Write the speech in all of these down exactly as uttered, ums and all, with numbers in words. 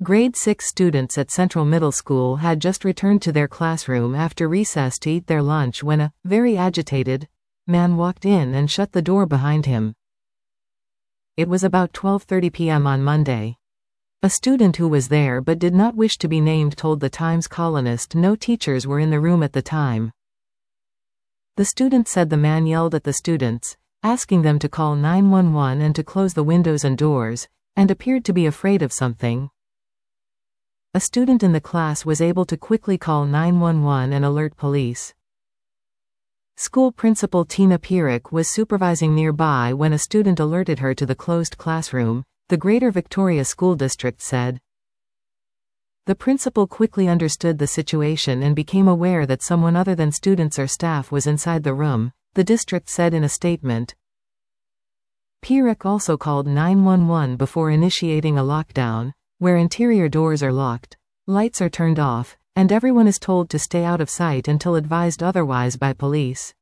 Grade six students at Central Middle School had just returned to their classroom after recess to eat their lunch when a very agitated man walked in and shut the door behind him. It was about twelve thirty p m on Monday. A student who was there but did not wish to be named told the Times Colonist no teachers were in the room at the time. The student said the man yelled at the students, asking them to call nine one one and to close the windows and doors, and appeared to be afraid of something. A student in the class was able to quickly call nine one one and alert police. School principal Tina Pierik was supervising nearby when a student alerted her to the closed classroom, the Greater Victoria School District said. The principal quickly understood the situation and became aware that someone other than students or staff was inside the room, the district said in a statement. Pierik also called nine one one before initiating a lockdown, where interior doors are locked, lights are turned off, and everyone is told to stay out of sight until advised otherwise by police.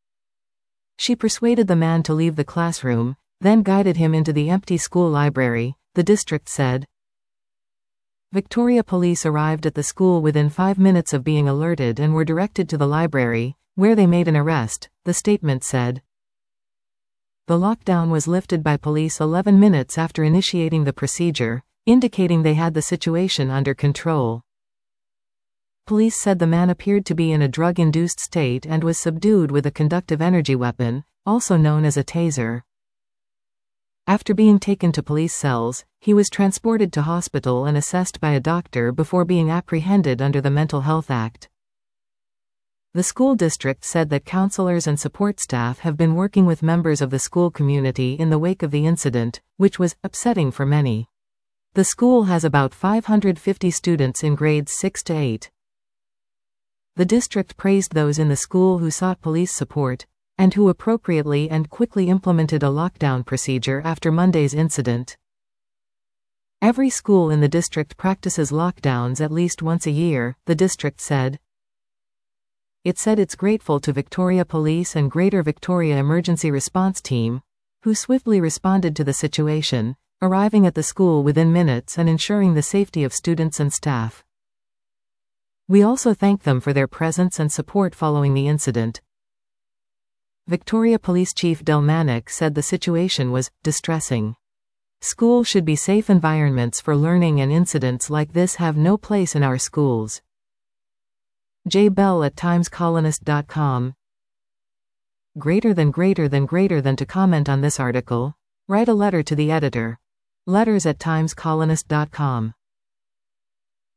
She persuaded the man to leave the classroom, then guided him into the empty school library, the district said. Victoria Police arrived at the school within five minutes of being alerted and were directed to the library, where they made an arrest, the statement said. The lockdown was lifted by police eleven minutes after initiating the procedure, indicating they had the situation under control. Police said the man appeared to be in a drug-induced state and was subdued with a conductive energy weapon, also known as a taser. After being taken to police cells, he was transported to hospital and assessed by a doctor before being apprehended under the Mental Health Act. The school district said that counselors and support staff have been working with members of the school community in the wake of the incident, which was upsetting for many. The school has about five hundred fifty students in grades six to eight. The district praised those in the school who sought police support, and who appropriately and quickly implemented a lockdown procedure after Monday's incident. Every school in the district practices lockdowns at least once a year, the district said. It said it's grateful to Victoria Police and Greater Victoria Emergency Response Team, who swiftly responded to the situation, arriving at the school within minutes and ensuring the safety of students and staff. We also thank them for their presence and support following the incident. Victoria Police Chief Del Manic said the situation was distressing. School should be safe environments for learning, and incidents like this have no place in our schools. J Bell at times colonist dot com. Greater than greater than greater than to comment on this article, write a letter to the editor. Letters at times colonist dot com.